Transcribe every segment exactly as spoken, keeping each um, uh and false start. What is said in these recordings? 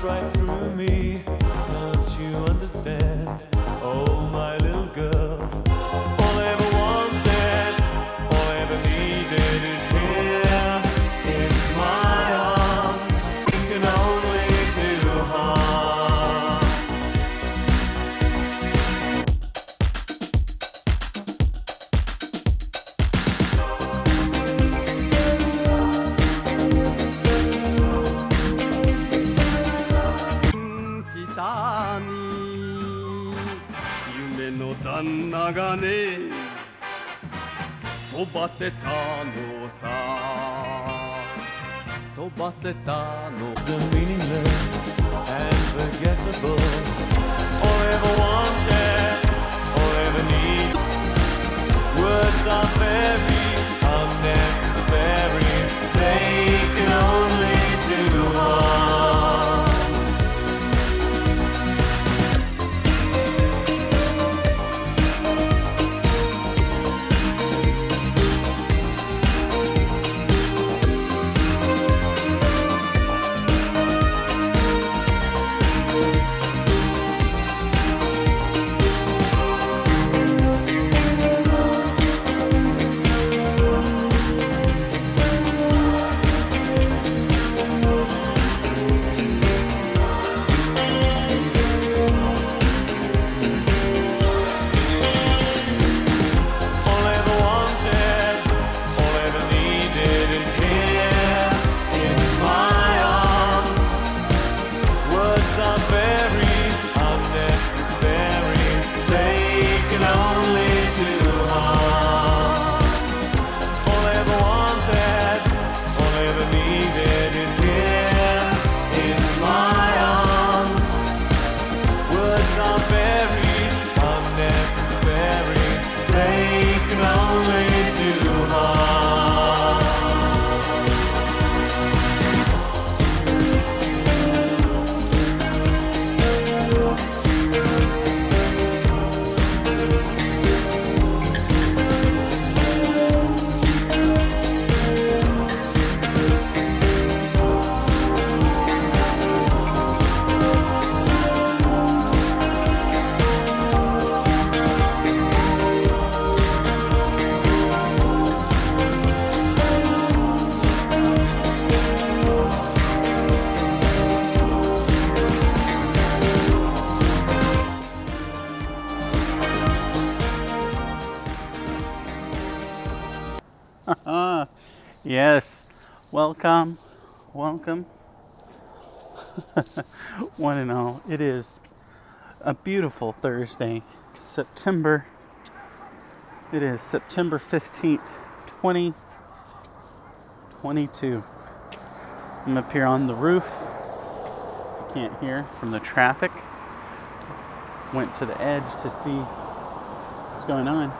runs right through me. Don't you understand? Oh, my little girl. All I ever wanted, all I ever needed is here in my arms. We can only do harm. 北に夢の旦那がね飛ばせたのさ飛ばせたの The meaningless and forgettable. All I ever wanted, all I ever need. Words are very unnecessary. They can only do harm. Yes, welcome, welcome, one and all. It is a beautiful Thursday, September, it is September fifteenth, twenty twenty-two. I'm up here on the roof, you can't hear from the traffic. Went to the edge to see what's going on.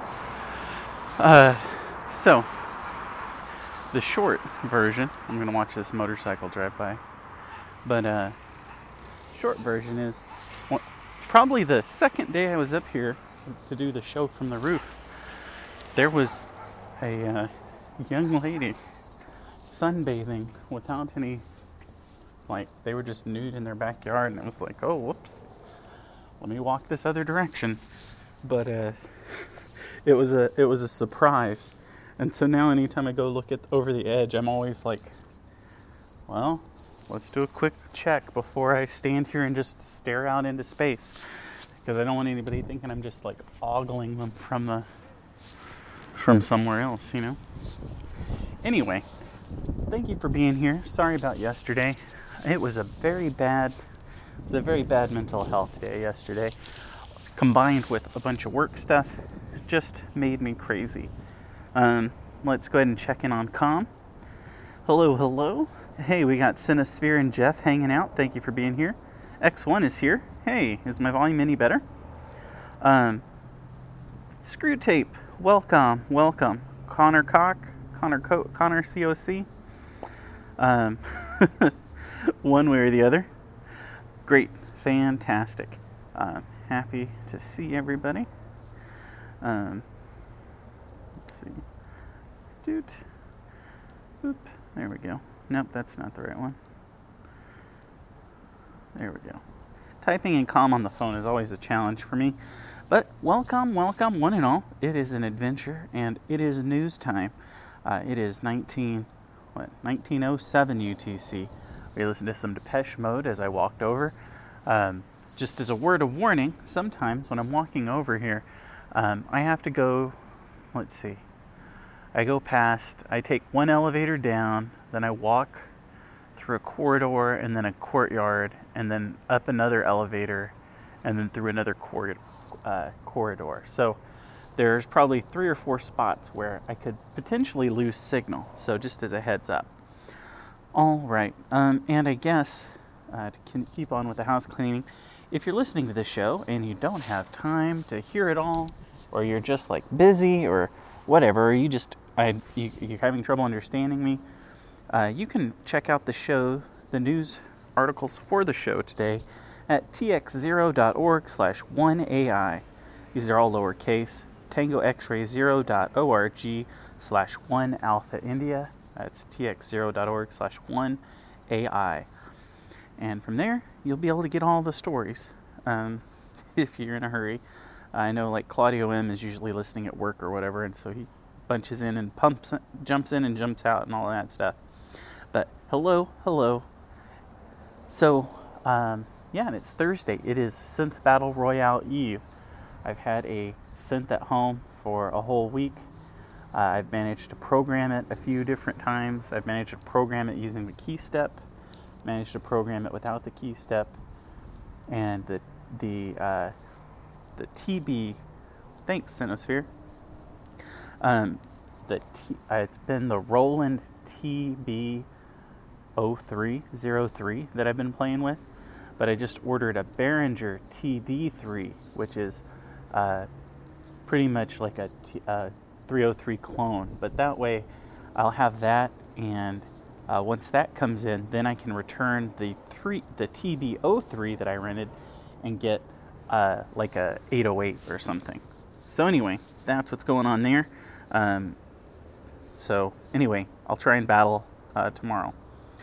Uh, so, the short version, I'm going to watch this motorcycle drive by, but uh, short version is well, probably the second day I was up here to do the show from the roof, there was a uh, young lady sunbathing without any, like, they were just nude in their backyard, and it was like, oh, whoops, let me walk this other direction. But uh, it was a it was a surprise. And so now anytime I go look at over the edge, I'm always like, well, let's do a quick check before I stand here and just stare out into space. Because I don't want anybody thinking I'm just like ogling them from the from somewhere else, you know? Anyway, thank you for being here. Sorry about yesterday. It was a very bad, it was a very bad mental health day yesterday. Combined with a bunch of work stuff, it just made me crazy. Um, let's go ahead and check in on Com. Hello, hello. Hey, we got Cinesphere and Jeff hanging out. Thank you for being here. X one is here. Hey, is my volume any better? Um, Screw Tape, welcome, welcome. Connor Cock, Connor Co- Connor C O C. Um, one way or the other. Great, fantastic. Uh, happy to see everybody. Um, see. Doot. Oop. There we go. Nope, that's not the right one. There we go. Typing in calm on the phone is always a challenge for me. But welcome, welcome, one and all. It is an adventure, and it is news time. Uh, it is nineteen, what, nineteen oh seven U T C. We listened to some Depeche Mode as I walked over. Um, just as a word of warning, sometimes when I'm walking over here, um, I have to go, let's see, I go past, I take one elevator down, then I walk through a corridor and then a courtyard, and then up another elevator, and then through another cor- uh, corridor. So there's probably three or four spots where I could potentially lose signal. So just as a heads up. All right, um, and I guess uh, to keep on with the house cleaning, if you're listening to this show and you don't have time to hear it all, or you're just like busy or whatever, or you just I you, you're having trouble understanding me, uh, you can check out the show, the news articles for the show today at t x zero dot org slash one A I. These are all lowercase. tango x ray zero dot org slash one Alpha India. That's t x zero dot org slash one A I. And from there, you'll be able to get all the stories um, if you're in a hurry. I know like Claudio M is usually listening at work or whatever, and so he bunches in and pumps, jumps in and jumps out and all that stuff. But hello, hello. So, um, yeah, and it's Thursday. It is Synth Battle Royale Eve. I've had a synth at home for a whole week. Uh, I've managed to program it a few different times. I've managed to program it using the key step, managed to program it without the key step, and the the uh, the T B. Thanks, Cynosphere. Um, the T, uh, it's been the Roland T B zero three zero three that I've been playing with, but I just ordered a Behringer T D three, which is uh, pretty much like a T, uh, three oh three clone. But that way, I'll have that, and uh, once that comes in, then I can return the three the T B zero three that I rented and get uh, like a eight oh eight or something. So anyway, that's what's going on there. Um, so anyway, I'll try and battle uh, tomorrow.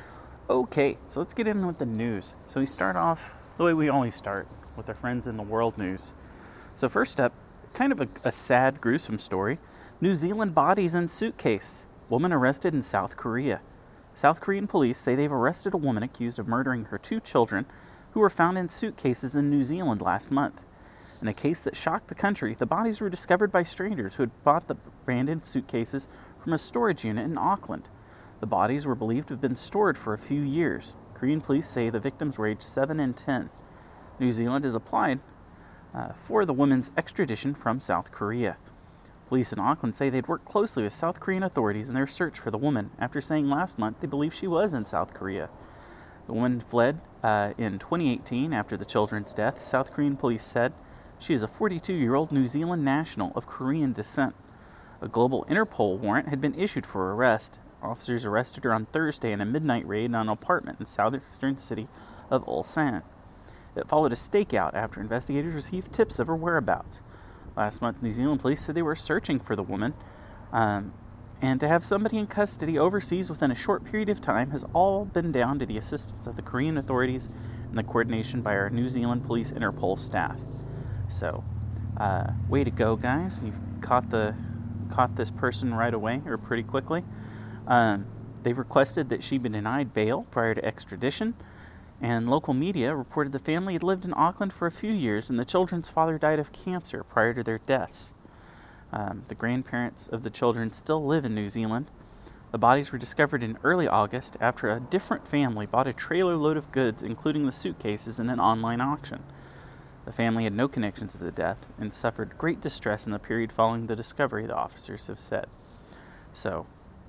Okay, so let's get in with the news. So we start off the way we always start, with our friends in the world news. So first up, kind of a, a sad, gruesome story. New Zealand bodies in suitcase. Woman arrested in South Korea. South Korean police say they've arrested a woman accused of murdering her two children who were found in suitcases in New Zealand last month. In a case that shocked the country, the bodies were discovered by strangers who had bought the abandoned suitcases from a storage unit in Auckland. The bodies were believed to have been stored for a few years. Korean police say the victims were aged seven and ten. New Zealand has applied uh, for the woman's extradition from South Korea. Police in Auckland say they'd worked closely with South Korean authorities in their search for the woman after saying last month they believe she was in South Korea. The woman fled uh, in twenty eighteen after the children's death. South Korean police said she is a forty-two-year-old New Zealand national of Korean descent. A global Interpol warrant had been issued for her arrest. Officers arrested her on Thursday in a midnight raid on an apartment in the southeastern city of Ulsan. It followed a stakeout after investigators received tips of her whereabouts. Last month, New Zealand police said they were searching for the woman, um, and to have somebody in custody overseas within a short period of time has all been down to the assistance of the Korean authorities and the coordination by our New Zealand police Interpol staff. So, uh, way to go, guys. You've caught the caught this person right away, or pretty quickly. Um, they've requested that she be denied bail prior to extradition, and local media reported the family had lived in Auckland for a few years and the children's father died of cancer prior to their deaths. Um, the grandparents of the children still live in New Zealand. The bodies were discovered in early August after a different family bought a trailer load of goods, including the suitcases, in an online auction. The family had no connections to the death and suffered great distress in the period following the discovery, the officers have said. So,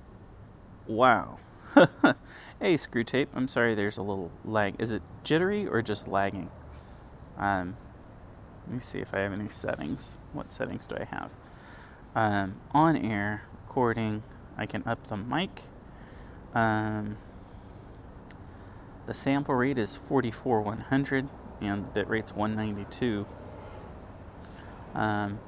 wow. Hey, Screw Tape, I'm sorry there's a little lag. Is it jittery or just lagging? Um, let me see if I have any settings. What settings do I have? Um, on air, recording, I can up the mic. Um, the sample rate is forty-four one hundred and the bit rate's one ninety-two. Um,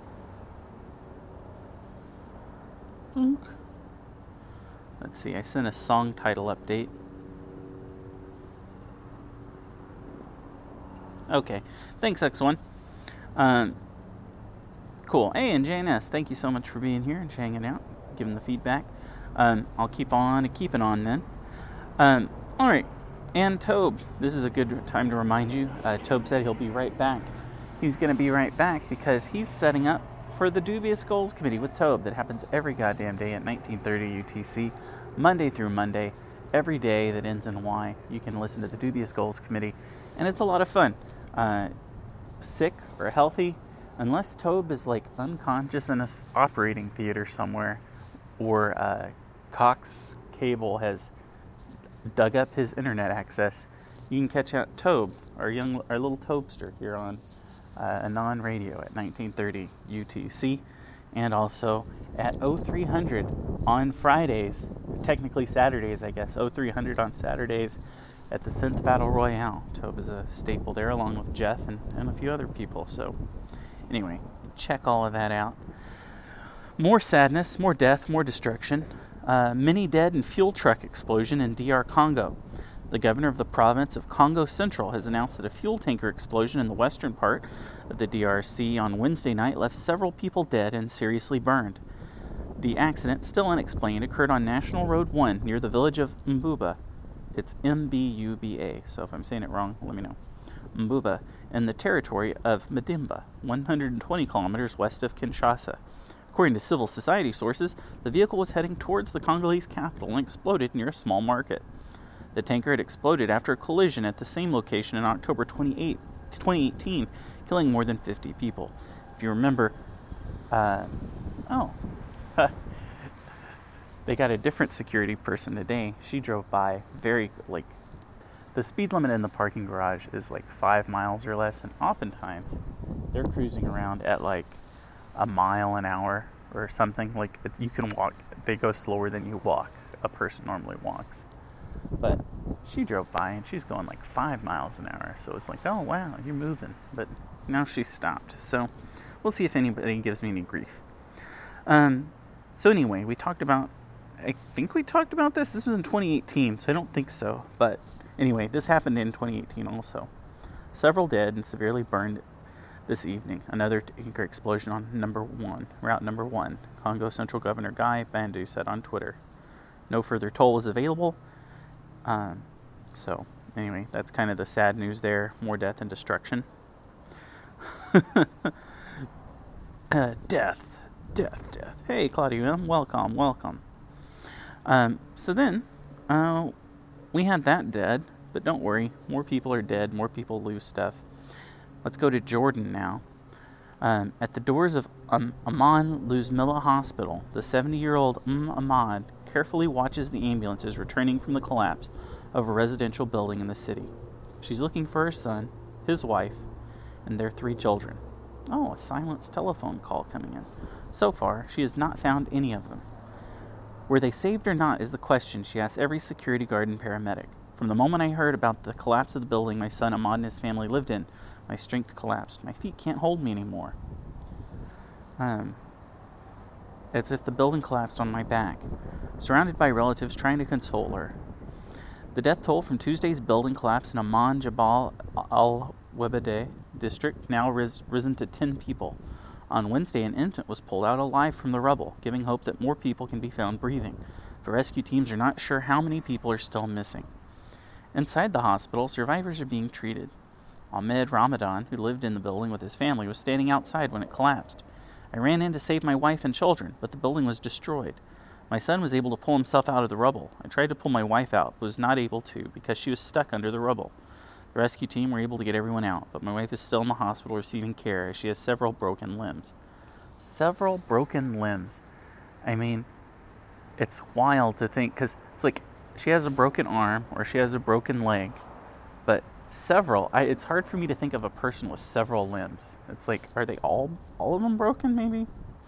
let's see, I sent a song title update. Okay. Thanks, X one. Um, cool. Hey, and J N S, thank you so much for being here and hanging out, giving the feedback. Um, I'll keep on and keep it on then. Um, all right. And Tobe, this is a good time to remind you. Uh, Tobe said he'll be right back. He's going to be right back because he's setting up for the Dubious Goals Committee with Tobe that happens every goddamn day at nineteen thirty U T C, Monday through Monday. Every day that ends in Y, you can listen to the Dubious Goals Committee, and it's a lot of fun. Uh, sick or healthy, unless Tobe is like unconscious in a operating theater somewhere, or uh, Cox Cable has dug up his internet access, you can catch out Tobe, our young, our little Tobester here on uh, Anon Radio at nineteen thirty U T C, and also at oh three hundred on Fridays, technically Saturdays, I guess. oh three hundred on Saturdays at the Synth Battle Royale. Tobe is a staple there, along with Jeff and, and a few other people. So, anyway, check all of that out. More sadness, more death, more destruction. Uh, many dead in fuel truck explosion in D R Congo. The governor of the province of Congo Central has announced that a fuel tanker explosion in the western part of the D R C on Wednesday night left several people dead and seriously burned. The accident, still unexplained, occurred on National Road one near the village of Mbuba. It's M B U B A, so if I'm saying it wrong, let me know. Mbuba, in the territory of Madimba, one hundred twenty kilometers west of Kinshasa. According to civil society sources, the vehicle was heading towards the Congolese capital and exploded near a small market. The tanker had exploded after a collision at the same location in October twenty-eighth, twenty eighteen, killing more than fifty people. If you remember, uh, oh, they got a different security person today. She drove by very, like, the speed limit in the parking garage is like five miles or less, and oftentimes they're cruising around at like a mile an hour or something. Like, it's, you can walk, they go slower than you walk, a person normally walks. But she drove by and she's going like five miles an hour, so it's like, oh wow, you're moving. But now she's stopped, so we'll see if anybody gives me any grief. Um, so anyway, we talked about, I think we talked about this, this was in twenty eighteen, so I don't think so, but anyway, this happened in twenty eighteen also. Several dead and severely burned this evening. Another tanker explosion on number one, route number one. Congo Central Governor Guy Bandu said on Twitter. No further toll is available. Um, so, anyway, that's kind of the sad news there. More death and destruction. uh, death, death, death. Hey, Claudia, welcome, welcome. Um, so then, uh, we had that dead, but don't worry, more people are dead, more people lose stuff. Let's go to Jordan now. Um, at the doors of um, Aman Luzmila Hospital, the seventy-year-old Um Ahmad carefully watches the ambulances returning from the collapse of a residential building in the city. She's looking for her son, his wife, and their three children. Oh, a silenced telephone call coming in. So far, she has not found any of them. Were they saved or not is the question she asks every security guard and paramedic. From the moment I heard about the collapse of the building my son Ahmad and his family lived in, my strength collapsed. My feet can't hold me anymore. Um, as if the building collapsed on my back, surrounded by relatives trying to console her. The death toll from Tuesday's building collapse in Amman Jabal al-Webede district now ris- risen to ten people. On Wednesday, an infant was pulled out alive from the rubble, giving hope that more people can be found breathing. The rescue teams are not sure how many people are still missing. Inside the hospital, survivors are being treated. Ahmed Ramadan, who lived in the building with his family, was standing outside when it collapsed. I ran in to save my wife and children, but the building was destroyed. My son was able to pull himself out of the rubble. I tried to pull my wife out, but was not able to because she was stuck under the rubble. The rescue team were able to get everyone out, but my wife is still in the hospital receiving care as she has several broken limbs. Several broken limbs. I mean, it's wild to think, because it's like she has a broken arm or she has a broken leg, but several, I, it's hard for me to think of a person with several limbs. It's like, are they all, all of them broken maybe?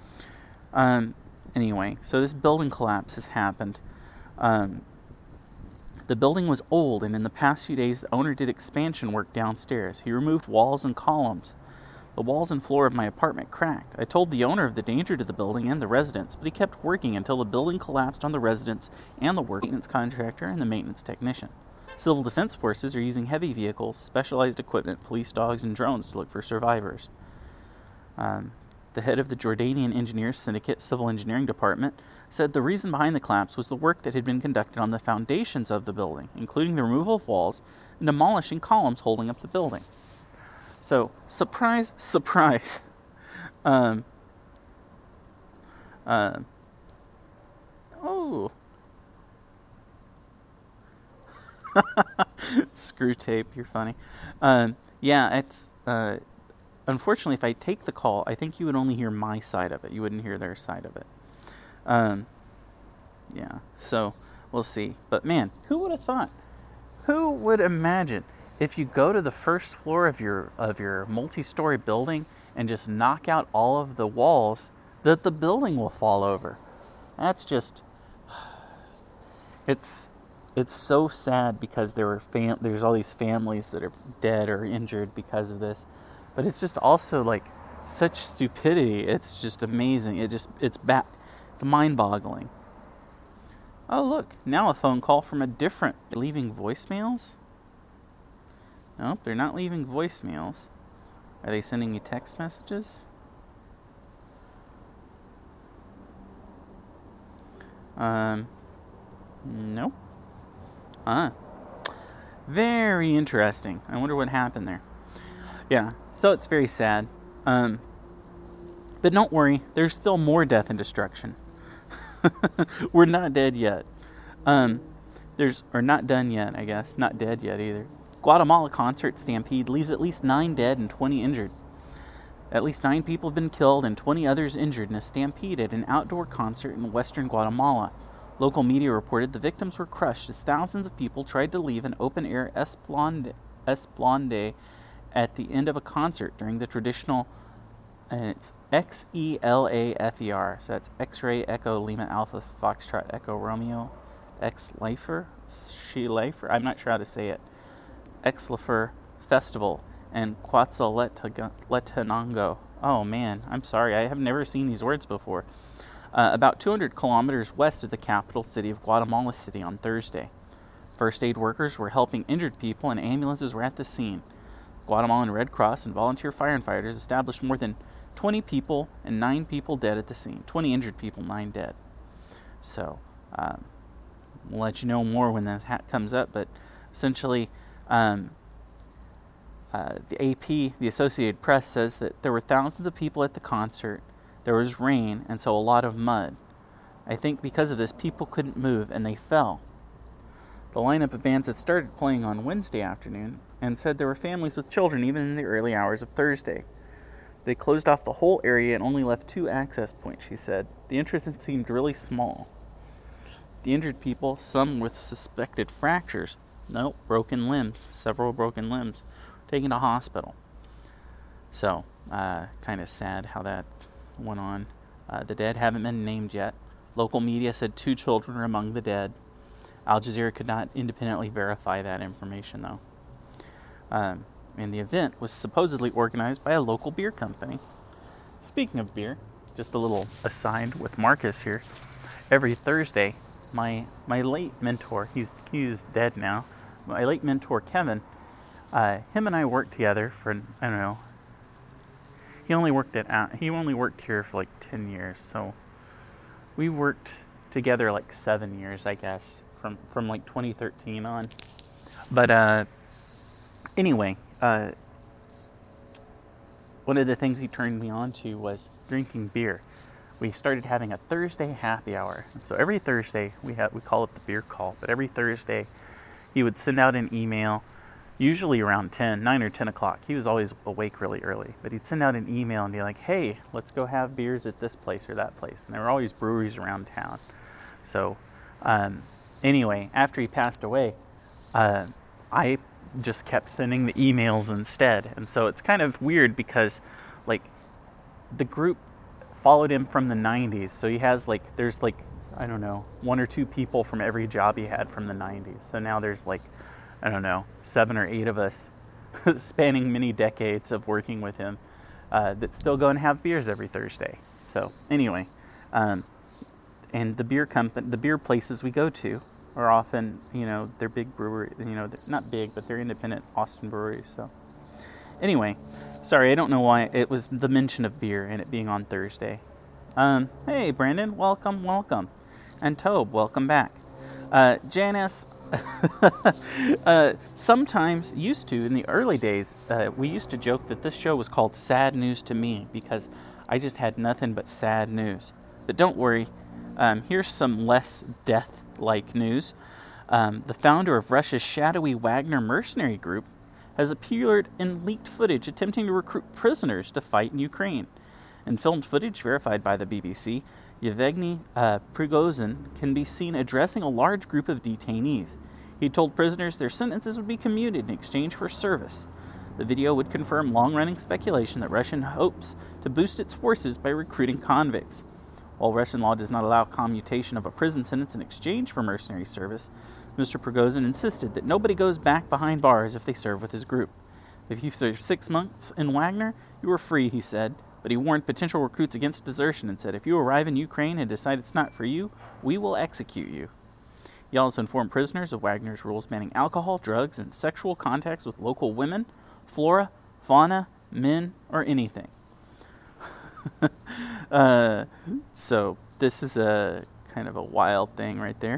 Um, anyway, so this building collapse has happened. Um, the building was old, and in the past few days, the owner did expansion work downstairs. He removed walls and columns. The walls and floor of my apartment cracked. I told the owner of the danger to the building and the residents, but he kept working until the building collapsed on the residents and the work maintenance contractor and the maintenance technician. Civil defense forces are using heavy vehicles, specialized equipment, police dogs, and drones to look for survivors. Um, the head of the Jordanian Engineers Syndicate Civil Engineering Department said the reason behind the collapse was the work that had been conducted on the foundations of the building, including the removal of walls and demolishing columns holding up the building. So, surprise, surprise. Um, uh, oh. Screw tape, you're funny. Um, yeah, it's... Uh, unfortunately, if I take the call, I think you would only hear my side of it. You wouldn't hear their side of it. Um, yeah, so we'll see. But man, who would have thought? Who would imagine if you go to the first floor of your of your multi-story building and just knock out all of the walls, that the building will fall over? That's just... It's it's so sad because there were fam- there's all these families that are dead or injured because of this. But it's just also like such stupidity. It's just amazing. It just it's back. It's mind-boggling. Oh, look. Now a phone call from a different... Leaving voicemails? Nope, they're not leaving voicemails. Are they sending you text messages? Um, nope. Ah. Very interesting. I wonder what happened there. Yeah, so it's very sad. Um, but don't worry, there's still more death and destruction. We're not dead yet. Um, there's, or not done yet, I guess. Not dead yet either. Guatemala concert stampede leaves at least nine dead and twenty injured. At least nine people have been killed and twenty others injured in a stampede at an outdoor concert in western Guatemala. Local media reported the victims were crushed as thousands of people tried to leave an open-air Esplanade, Esplanade at the end of a concert during the traditional... And it's X E L A F E R. So that's X-Ray Echo Lima Alpha Foxtrot Echo Romeo X-Lifer? She-Lifer? I'm not sure how to say it. X-Lifer Festival and Quetzaltenango. Oh man, I'm sorry. I have never seen these words before. Uh, about two hundred kilometers west of the capital city of Guatemala City on Thursday. First aid workers were helping injured people and ambulances were at the scene. Guatemalan Red Cross and volunteer firefighters established more than twenty people and nine people dead at the scene. twenty injured people, nine dead. So, um, we'll let you know more when that ha- comes up. But essentially, um, uh, the A P, the Associated Press, says that there were thousands of people at the concert. There was rain, and so a lot of mud. I think because of this, people couldn't move, and they fell. The lineup of bands had started playing on Wednesday afternoon and said there were families with children even in the early hours of Thursday. They closed off the whole area and only left two access points, she said. The entrance seemed really small. The injured people, some with suspected fractures, no, broken limbs, several broken limbs, were taken to hospital. So, uh, kind of sad how that went on. Uh, the dead haven't been named yet. Local media said two children were among the dead. Al Jazeera could not independently verify that information, though. Um, and the event was supposedly organized by a local beer company. Speaking of beer, just a little aside with Marcus here. Every Thursday, my my late mentor, he's he's dead now, my late mentor Kevin, uh, him and I worked together for, I don't know, he only worked at he only worked here for like ten years, so we worked together like seven years, I guess, from, from like twenty thirteen on. But uh, anyway, uh, one of the things he turned me on to was drinking beer. We started having a Thursday happy hour. So every Thursday, we have we call it the beer call, but every Thursday he would send out an email, usually around ten, nine or ten o'clock. He was always awake really early, but he'd send out an email and be like, hey, let's go have beers at this place or that place. And there were always breweries around town. So um, anyway, after he passed away, uh, I just kept sending the emails instead. And so it's kind of weird because like the group followed him from the nineties. So he has like, there's like, I don't know, one or two people from every job he had from the nineties. So now there's like, I don't know, seven or eight of us spanning many decades of working with him uh, that still go and have beers every Thursday. So anyway, um, and the beer company, the beer places we go to, are often, you know, they're big brewery, you know, they're not big, but they're independent Austin breweries. So anyway, sorry, I don't know why it was the mention of beer and it being on Thursday. Um, hey, Brandon, welcome, welcome. And Tobe, welcome back. Uh, Janice, uh, sometimes used to, in the early days, uh, we used to joke that this show was called Sad News to Me because I just had nothing but sad news. But don't worry, um, here's some less death-like news. Um, the founder of Russia's shadowy Wagner mercenary group has appeared in leaked footage attempting to recruit prisoners to fight in Ukraine. In filmed footage verified by the B B C, Yevgeny uh, Prigozhin can be seen addressing a large group of detainees. He told prisoners their sentences would be commuted in exchange for service. The video would confirm long-running speculation that Russia hopes to boost its forces by recruiting convicts. While Russian law does not allow commutation of a prison sentence in exchange for mercenary service, Mister Prigozhin insisted that nobody goes back behind bars if they serve with his group. If you served six months in Wagner, you were free, he said. But he warned potential recruits against desertion and said, if you arrive in Ukraine and decide it's not for you, we will execute you. He also informed prisoners of Wagner's rules banning alcohol, drugs, and sexual contacts with local women, flora, fauna, men, or anything. uh, so this is a kind of a wild thing right there.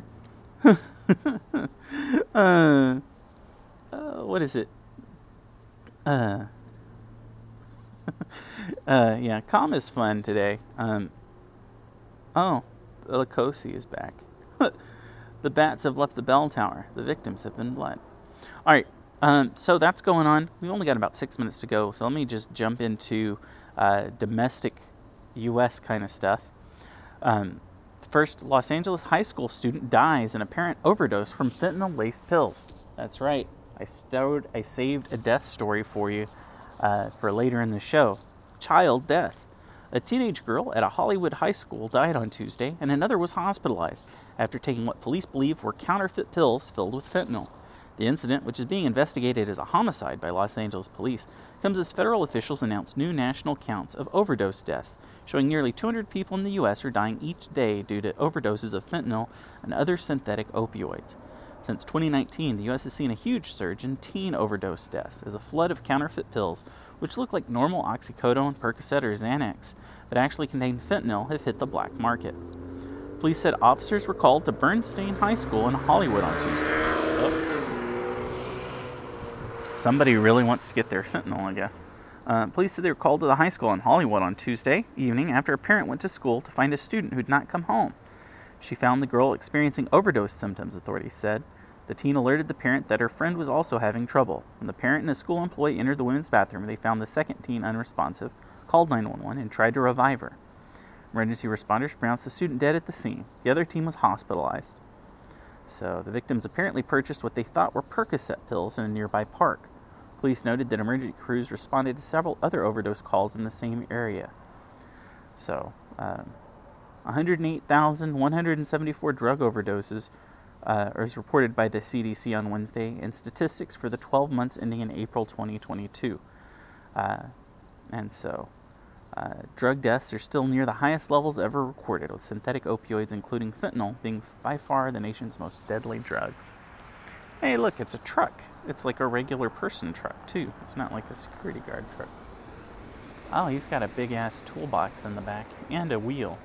uh, uh, what is it? Uh... uh, yeah, calm is fun today. Um, oh, Lacosi is back. The bats have left the bell tower. The victims have been bled. All right, um, so that's going on. We only got about six minutes to go, so let me just jump into uh, domestic U S kind of stuff. Um, first, Los Angeles high school student dies in apparent overdose from fentanyl-laced pills. That's right. I stowed, I saved a death story for you. Uh, for later in the show. Child death. A teenage girl at a Hollywood high school died on Tuesday, and another was hospitalized after taking what police believe were counterfeit pills filled with fentanyl. The incident, which is being investigated as a homicide by Los Angeles police, comes as federal officials announce new national counts of overdose deaths, showing nearly two hundred people in the U S are dying each day due to overdoses of fentanyl and other synthetic opioids. Since twenty nineteen, the U S has seen a huge surge in teen overdose deaths as a flood of counterfeit pills, which look like normal oxycodone, Percocet, or Xanax, but actually contain fentanyl, have hit the black market. Police said officers were called to Bernstein High School in Hollywood on Tuesday. Oh. Somebody really wants to get their fentanyl, I guess. Uh, police said they were called to the high school in Hollywood on Tuesday evening after a parent went to school to find a student who'd not come home. She found the girl experiencing overdose symptoms, authorities said. The teen alerted the parent that her friend was also having trouble. When the parent and a school employee entered the women's bathroom, they found the second teen unresponsive, called nine one one, and tried to revive her. Emergency responders pronounced the student dead at the scene. The other teen was hospitalized. So the victims apparently purchased what they thought were Percocet pills in a nearby park. Police noted that emergency crews responded to several other overdose calls in the same area. So, um, one hundred eight thousand one hundred seventy-four drug overdoses Uh, as reported by the C D C on Wednesday, and statistics for the twelve months ending in April twenty twenty-two. Uh, and so, uh, drug deaths are still near the highest levels ever recorded, with synthetic opioids, including fentanyl, being by far the nation's most deadly drug. Hey, look, it's a truck. It's like a regular person truck, too. It's not like a security guard truck. Oh, he's got a big-ass toolbox in the back, and a wheel.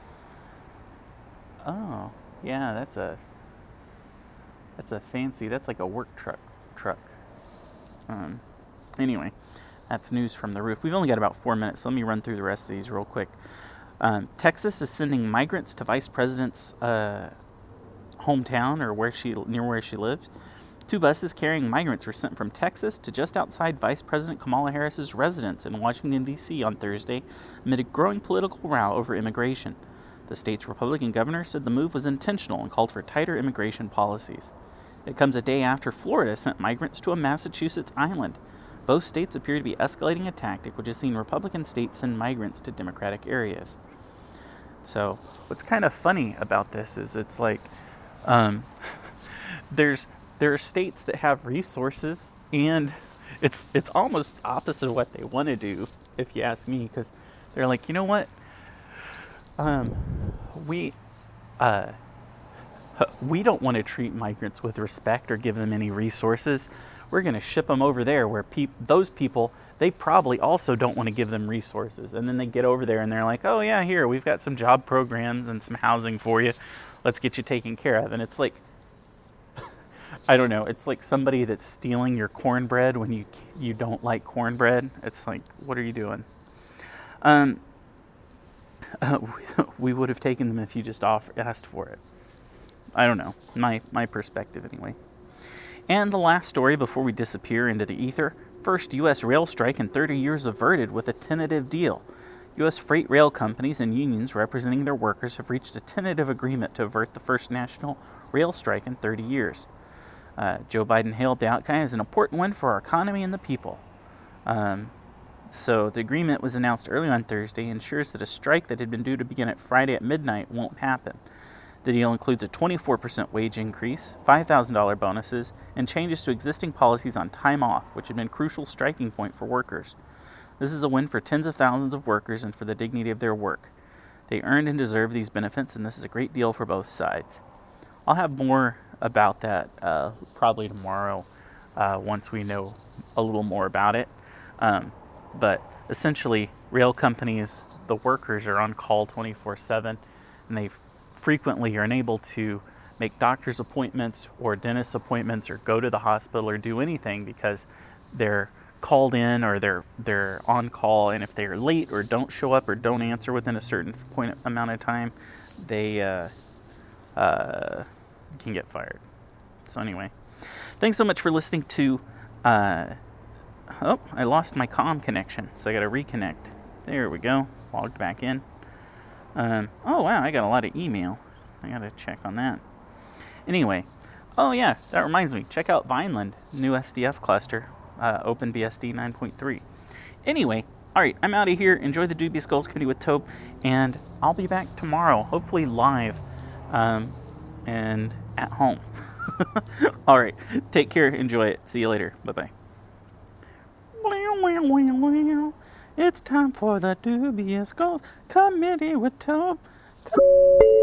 Oh, yeah, that's a... That's a fancy, that's like a work truck. truck. Um, anyway, that's news from the roof. We've only got about four minutes, so let me run through the rest of these real quick. Um, Texas is sending migrants to Vice President's uh, hometown, or where she near where she lives. Two buses carrying migrants were sent from Texas to just outside Vice President Kamala Harris's residence in Washington, D C on Thursday, amid a growing political row over immigration. The state's Republican governor said the move was intentional and called for tighter immigration policies. It comes a day after Florida sent migrants to a Massachusetts island. Both states appear to be escalating a tactic which has seen Republican states send migrants to Democratic areas. So, what's kind of funny about this is it's like, um, there's there are states that have resources, and it's it's almost opposite of what they want to do, if you ask me, because they're like, you know what, um, we, uh, We don't want to treat migrants with respect or give them any resources. We're going to ship them over there where peop- those people, they probably also don't want to give them resources. And then they get over there and they're like, oh yeah, here, we've got some job programs and some housing for you. Let's get you taken care of. And it's like, I don't know, it's like somebody that's stealing your cornbread when you you don't like cornbread. It's like, what are you doing? Um, uh, we would have taken them if you just offered, asked for it. I don't know, my, my perspective anyway. And the last story before we disappear into the ether. First U S rail strike in thirty years averted with a tentative deal. U S freight rail companies and unions representing their workers have reached a tentative agreement to avert the first national rail strike in thirty years. Uh, Joe Biden hailed the outcome as an important win for our economy and the people. Um, so the agreement was announced early on Thursday, ensures that a strike that had been due to begin at Friday at midnight won't happen. The deal includes a twenty-four percent wage increase, five thousand dollars bonuses, and changes to existing policies on time off, which had been a crucial striking point for workers. This is a win for tens of thousands of workers and for the dignity of their work. They earned and deserve these benefits, and this is a great deal for both sides. I'll have more about that uh, probably tomorrow uh, once we know a little more about it. Um, but essentially, rail companies, the workers are on call twenty-four seven, and they frequently are unable to make doctor's appointments or dentist appointments or go to the hospital or do anything because they're called in or they're they're on call, and if they're late or don't show up or don't answer within a certain point amount of time, they uh, uh, can get fired. So anyway, thanks so much for listening to uh, oh, I lost my comm connection, so I got to reconnect. There we go, logged back in. Um, oh wow, I got a lot of email. I gotta check on that. Anyway, oh yeah, that reminds me. Check out Vineland, new S D F cluster, uh, OpenBSD nine point three. Anyway, all right, I'm out of here. Enjoy the Dubious Goals Committee with Tope, and I'll be back tomorrow, hopefully live, um, and at home. All right, take care. Enjoy it. See you later. Bye bye. It's time for the Dubious Goals Committee with Tope.